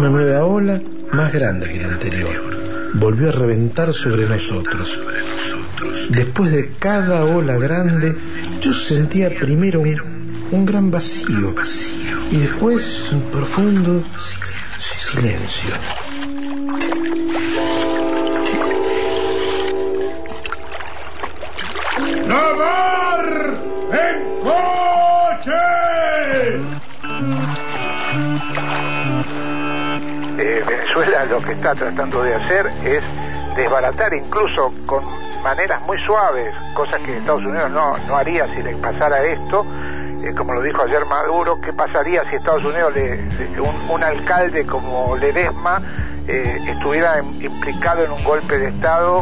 Una nueva ola, más grande que la anterior, volvió a reventar sobre nosotros. Después de cada ola grande, yo sentía primero un gran vacío y después un profundo silencio. ¡Nadar en coche! Venezuela lo que está tratando de hacer es desbaratar incluso con maneras muy suaves, cosas que Estados Unidos no haría si le pasara esto. Como lo dijo ayer Maduro, ¿qué pasaría si Estados Unidos, un alcalde como Ledesma, estuviera implicado en un golpe de Estado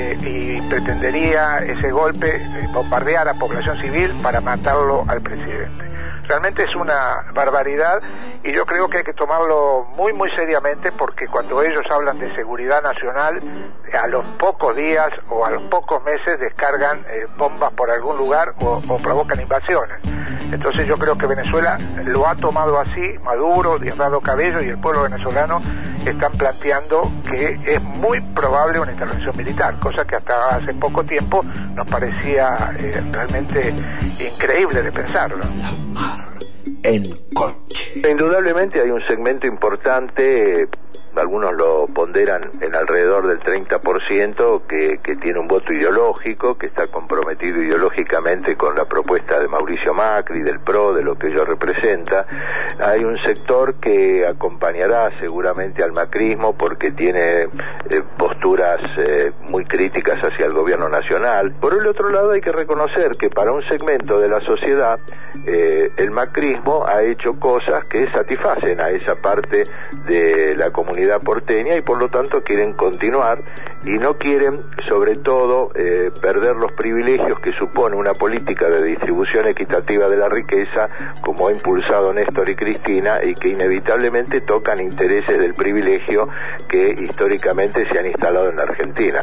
y pretendería ese golpe bombardear a población civil para matarlo al presidente? Realmente es una barbaridad y yo creo que hay que tomarlo muy muy seriamente, porque cuando ellos hablan de seguridad nacional, a los pocos días o a los pocos meses descargan bombas por algún lugar o provocan invasiones. Entonces yo creo que Venezuela lo ha tomado así. Maduro, Diosdado Cabello y el pueblo venezolano están planteando que es muy probable una intervención militar, cosa que hasta hace poco tiempo nos parecía realmente increíble de pensarlo. La mar en coche. Indudablemente hay un segmento importante, algunos lo ponderan en alrededor del 30%, que tiene un voto ideológico, que está comprometido ideológicamente con la propuesta de Mauricio Macri, del PRO, de lo que ello representa. Hay un sector que acompañará seguramente al macrismo porque tiene posturas muy críticas hacia el gobierno nacional. Por el otro lado, hay que reconocer que para un segmento de la sociedad el macrismo ha hecho cosas que satisfacen a esa parte de la comunidad porteña y por lo tanto quieren continuar y no quieren, sobre todo, perder los privilegios que supone una política de distribución equitativa de la riqueza, como ha impulsado Néstor y Cristina, y que inevitablemente tocan intereses del privilegio que históricamente se han instalado en la Argentina.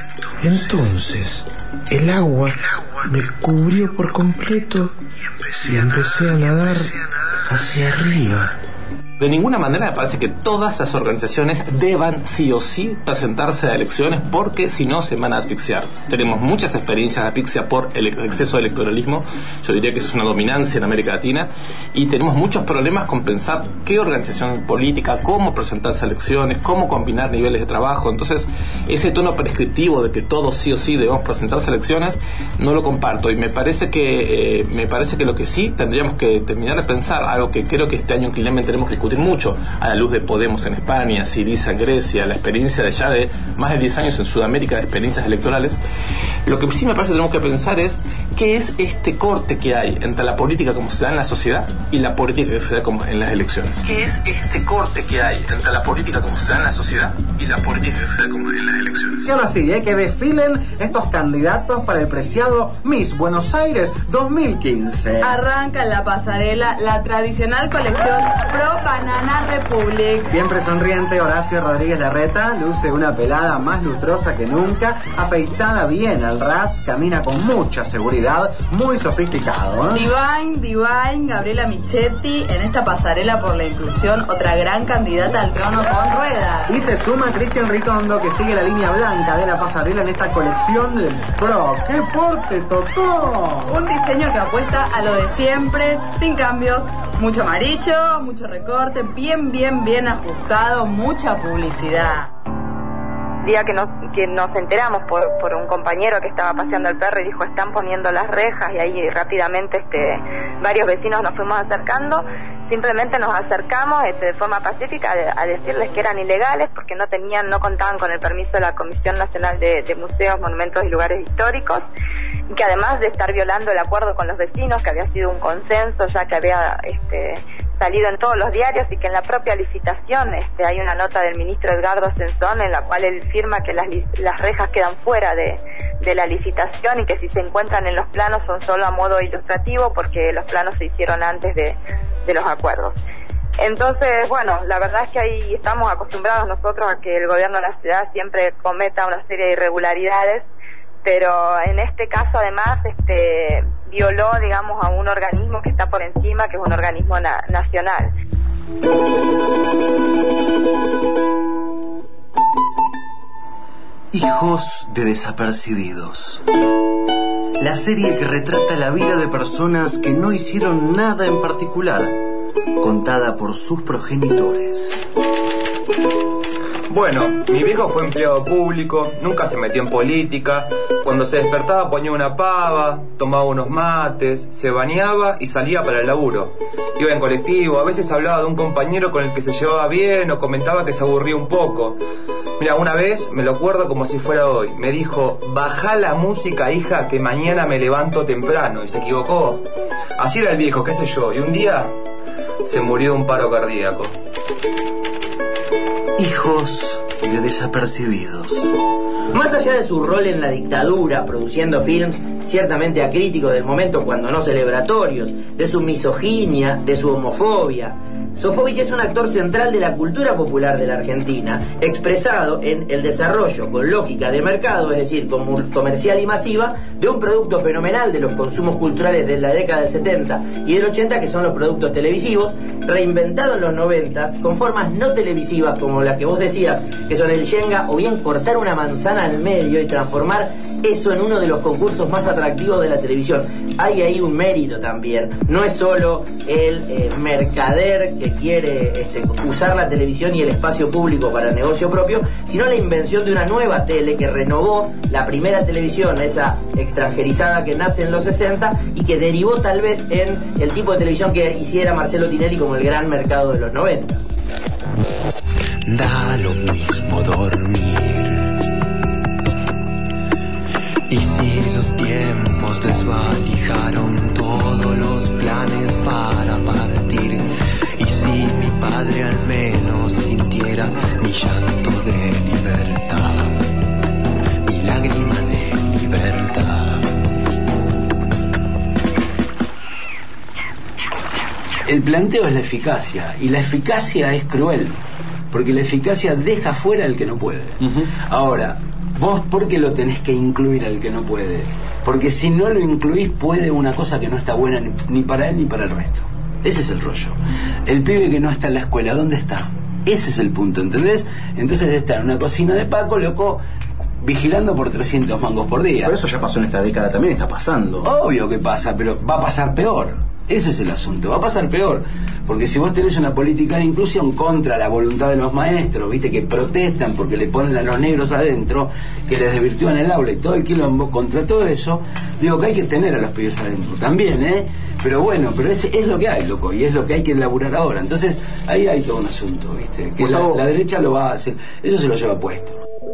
Entonces, el agua me cubrió por completo y empecé a nadar hacia arriba. De ninguna manera me parece que todas las organizaciones deban sí o sí presentarse a elecciones, porque si no se van a asfixiar. Tenemos muchas experiencias de asfixia por el exceso de electoralismo. Yo diría que eso es una dominancia en América Latina, y tenemos muchos problemas con pensar qué organización política, cómo presentarse a elecciones, cómo combinar niveles de trabajo. Entonces ese tono prescriptivo de que todos sí o sí debemos presentarse a elecciones no lo comparto, y me parece que lo que sí tendríamos que terminar de pensar, algo que creo que este año inclinadamente tenemos que discutir mucho, a la luz de Podemos en España, Syriza en Grecia, la experiencia de ya de más de 10 años en Sudamérica de experiencias electorales. Lo que sí me parece que tenemos que pensar es qué es este corte que hay entre la política como se da en la sociedad y la política que se da como en las elecciones. ¿Qué es este corte que hay entre la política como se da en la sociedad y la política que se da como en las elecciones? Y ahora sí, que desfilen estos candidatos para el preciado Miss Buenos Aires 2015. Arranca en la pasarela la tradicional colección Pro Banana Republic. Siempre sonriente, Horacio Rodríguez Larreta luce una pelada más lustrosa que nunca, afeitada bien al ras, camina con mucha seguridad, muy sofisticado, ¿eh? Divine, Gabriela Michetti en esta pasarela por la inclusión, otra gran candidata al trono con ruedas. Y se suma Cristian Ritondo, que sigue la línea blanca de la pasarela en esta colección del Pro. ¡Qué porte, Totó! Un diseño que apuesta a lo de siempre, sin cambios, mucho amarillo, mucho recorte, bien ajustado, mucha publicidad. Día que nos enteramos por un compañero que estaba paseando el perro y dijo, están poniendo las rejas, y ahí rápidamente varios vecinos nos fuimos acercando. Simplemente nos acercamos de forma pacífica a decirles que eran ilegales porque no contaban con el permiso de la Comisión Nacional de Museos, Monumentos y Lugares Históricos, y que además de estar violando el acuerdo con los vecinos, que había sido un consenso ya que había salido en todos los diarios, y que en la propia licitación hay una nota del ministro Edgardo Sensón en la cual él firma que las rejas quedan fuera de la licitación, y que si se encuentran en los planos son solo a modo ilustrativo porque los planos se hicieron antes de los acuerdos. Entonces, bueno, la verdad es que ahí estamos acostumbrados nosotros a que el gobierno de la ciudad siempre cometa una serie de irregularidades, pero en este caso además violó, digamos, a un organismo que está por encima, que es un organismo nacional. Hijos de desapercibidos. La serie que retrata la vida de personas que no hicieron nada en particular, contada por sus progenitores. Bueno, mi viejo fue empleado público, nunca se metió en política. Cuando se despertaba ponía una pava, tomaba unos mates, se bañaba y salía para el laburo. Iba en colectivo, a veces hablaba de un compañero con el que se llevaba bien o comentaba que se aburría un poco. Mira, una vez, me lo acuerdo como si fuera hoy, me dijo: bajá la música, hija, que mañana me levanto temprano, y se equivocó. Así era el viejo, qué sé yo, y un día se murió de un paro cardíaco. Hijos de desapercibidos. Más allá de su rol en la dictadura, produciendo films ciertamente acríticos del momento, cuando no celebratorios, de su misoginia, de su homofobia, Sofovich es un actor central de la cultura popular de la Argentina, expresado en el desarrollo con lógica de mercado, es decir, comercial y masiva, de un producto fenomenal de los consumos culturales de la década del 70 y del 80, que son los productos televisivos, reinventado en los 90 con formas no televisivas como la que vos decías, que son el Shenga, o bien cortar una manzana al medio y transformar eso en uno de los concursos más atractivos de la televisión. Hay ahí un mérito también, no es solo el mercader que quiere usar la televisión y el espacio público para negocio propio, sino la invención de una nueva tele que renovó la primera televisión, esa extranjerizada que nace en los 60 y que derivó tal vez en el tipo de televisión que hiciera Marcelo Tinelli como el gran mercado de los 90. Da lo mismo dormir. Y si los tiempos desvalijaron todos los planes para partir, y si mi padre al menos sintiera mi llanto de libertad, mi lágrima de libertad. El planteo es la eficacia, y la eficacia es cruel, porque la eficacia deja fuera al que no puede. Ahora, vos, ¿por qué lo tenés que incluir al que no puede? Porque si no lo incluís, puede una cosa que no está buena ni para él ni para el resto. Ese es el rollo. El pibe que no está en la escuela, ¿dónde está? Ese es el punto, ¿entendés? Entonces está en una cocina de Paco, loco, vigilando por 300 mangos por día. Pero eso ya pasó en esta década, también está pasando. Obvio que pasa, pero va a pasar peor. Ese es el asunto, va a pasar peor, porque si vos tenés una política de inclusión contra la voluntad de los maestros, viste, que protestan porque le ponen a los negros adentro, que les desvirtúan el aula y todo el quilombo, contra todo eso, digo que hay que tener a los pibes adentro también, pero bueno, pero es lo que hay, loco, y es lo que hay que elaborar ahora. Entonces ahí hay todo un asunto, viste, que la derecha lo va a hacer, eso se lo lleva puesto.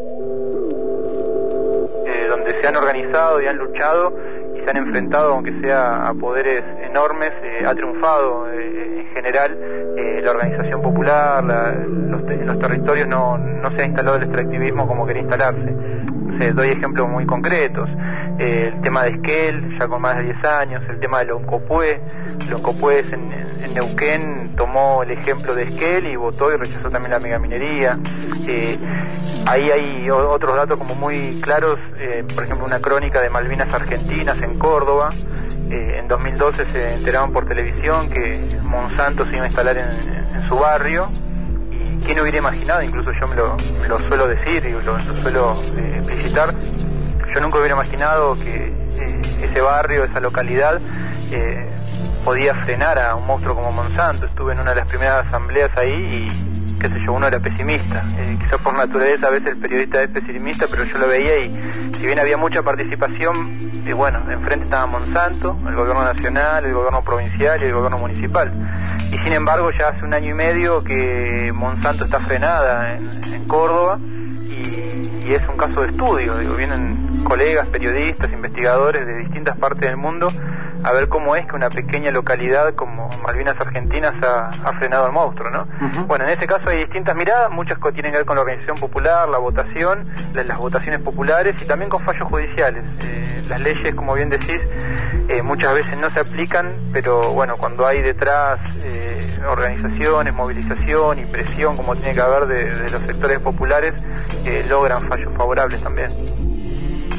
Donde se han organizado y han luchado y se han enfrentado, aunque sea a poderes enormes, ha triunfado en general la organización popular, en los territorios no se ha instalado el extractivismo como quería instalarse. Doy ejemplos muy concretos. El tema de Esquel, ya con más de 10 años, el tema de Loncopué. Loncopué en Neuquén tomó el ejemplo de Esquel y votó y rechazó también la megaminería. Ahí hay otros datos como muy claros, por ejemplo una crónica de Malvinas Argentinas en Córdoba. En 2012 se enteraron por televisión que Monsanto se iba a instalar en su barrio. ¿Quién hubiera imaginado? Incluso yo me lo suelo decir y lo suelo explicitar. Yo nunca hubiera imaginado que ese barrio, esa localidad, podía frenar a un monstruo como Monsanto. Estuve en una de las primeras asambleas ahí y, qué sé yo, uno era pesimista. Quizás por naturaleza a veces el periodista es pesimista, pero yo lo veía y si bien había mucha participación, bueno, enfrente estaba Monsanto, el gobierno nacional, el gobierno provincial y el gobierno municipal. Y sin embargo ya hace 1 año y medio que Monsanto está frenada en Córdoba y es un caso de estudio. Vienen colegas, periodistas, investigadores de distintas partes del mundo a ver cómo es que una pequeña localidad como Malvinas Argentinas ha frenado al monstruo, ¿no? Bueno, en ese caso hay distintas miradas, muchas que tienen que ver con la organización popular, la votación, las votaciones populares y también con fallos judiciales. Las leyes, como bien decís, muchas veces no se aplican, pero bueno, cuando hay detrás organizaciones, movilización y presión, como tiene que haber de los sectores populares, logran fallos favorables también.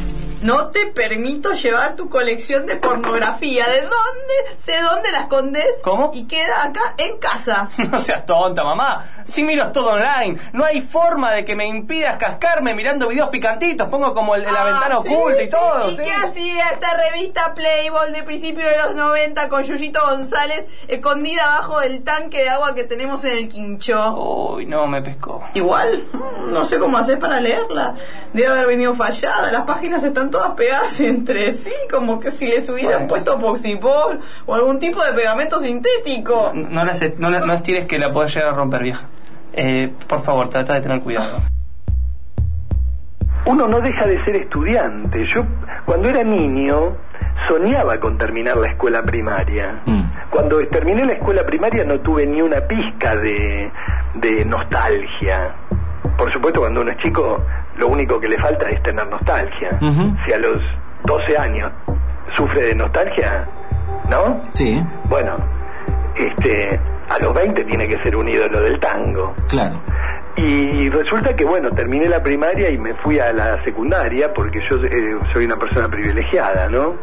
No te permito llevar tu colección de pornografía. ¿De dónde? Sé dónde la escondes. ¿Cómo? Y queda acá en casa. No seas tonta, mamá. Si miro todo online, no hay forma de que me impidas cascarme mirando videos picantitos. Pongo como la ventana oculta y todo. ¿Y qué hacía esta revista Playboy de principios de los 90 con Yuyito González escondida abajo del tanque de agua que tenemos en el quincho? Uy, no, me pescó. Igual, no sé cómo hacer para leerla. Debe haber venido fallada. Las páginas están todas pegadas entre sí, como que si les hubieran puesto poxipol o algún tipo de pegamento sintético. No estires que la puedas llegar a romper, vieja. Por favor, trata de tener cuidado. Uno no deja de ser estudiante. Yo, cuando era niño, soñaba con terminar la escuela primaria. Cuando terminé la escuela primaria no tuve ni una pizca de nostalgia. Por supuesto, cuando uno es chico, lo único que le falta es tener nostalgia. Si a los 12 años sufre de nostalgia, ¿no? Sí. Bueno, a los 20 tiene que ser un ídolo del tango. Claro. Y resulta que, bueno, terminé la primaria y me fui a la secundaria porque yo soy una persona privilegiada, ¿no?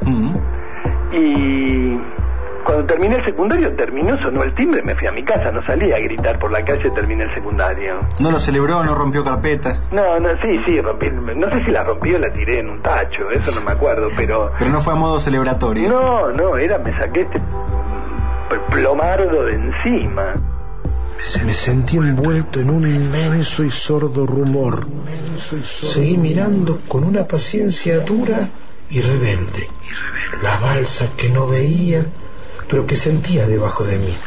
Y cuando terminé el secundario, sonó el timbre, me fui a mi casa, no salí a gritar por la calle, terminé el secundario. ¿No lo celebró, no rompió carpetas? No, sí, rompí, no sé si la rompí o la tiré en un tacho, eso no me acuerdo, pero... Pero no fue a modo celebratorio. No, me saqué este plomardo de encima. Me sentí envuelto en un inmenso y sordo rumor. Seguí mirando con una paciencia dura y rebelde. La balsa que no veía, pero que sentía debajo de mí.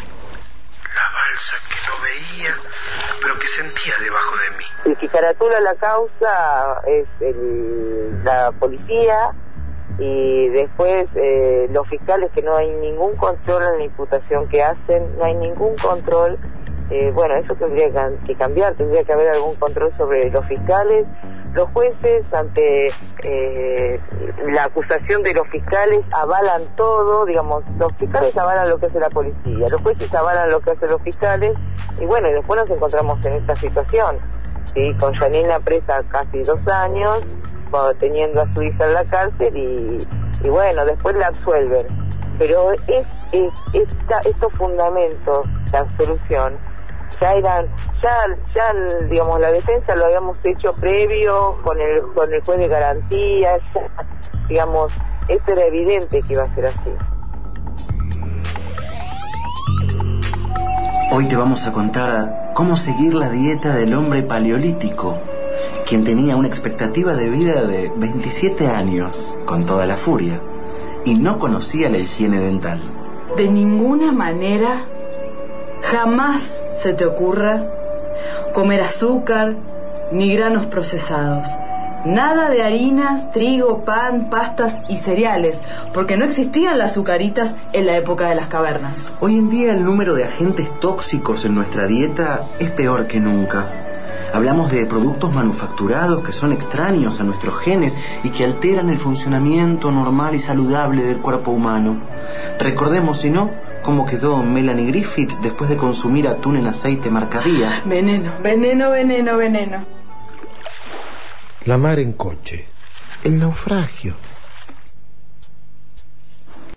El que caratula la causa es la policía y después los fiscales, que no hay ningún control en la imputación que hacen, no hay ningún control. Bueno, eso tendría que cambiar, tendría que haber algún control sobre los fiscales. Los jueces, ante la acusación de los fiscales, avalan todo, digamos, los fiscales avalan lo que hace la policía, los jueces avalan lo que hacen los fiscales, y bueno, y después nos encontramos en esta situación, ¿sí? Con Yanina presa casi 2 años, teniendo a su hija en la cárcel, y bueno, después la absuelven. Pero estos fundamentos de absolución ya digamos, la defensa lo habíamos hecho previo con el juez de garantías, digamos, esto era evidente que iba a ser así. Hoy te vamos a contar cómo seguir la dieta del hombre paleolítico, quien tenía una expectativa de vida de 27 años, con toda la furia, y no conocía la higiene dental. De ninguna manera, jamás se te ocurra comer azúcar ni granos procesados. Nada de harinas, trigo, pan, pastas y cereales, porque no existían las azucaritas en la época de las cavernas. Hoy en día el número de agentes tóxicos en nuestra dieta es peor que nunca. Hablamos de productos manufacturados que son extraños a nuestros genes y que alteran el funcionamiento normal y saludable del cuerpo humano. Recordemos, si no, cómo quedó Melanie Griffith después de consumir atún en aceite Marcadía. Veneno, veneno, veneno, veneno. La mar en coche, el naufragio,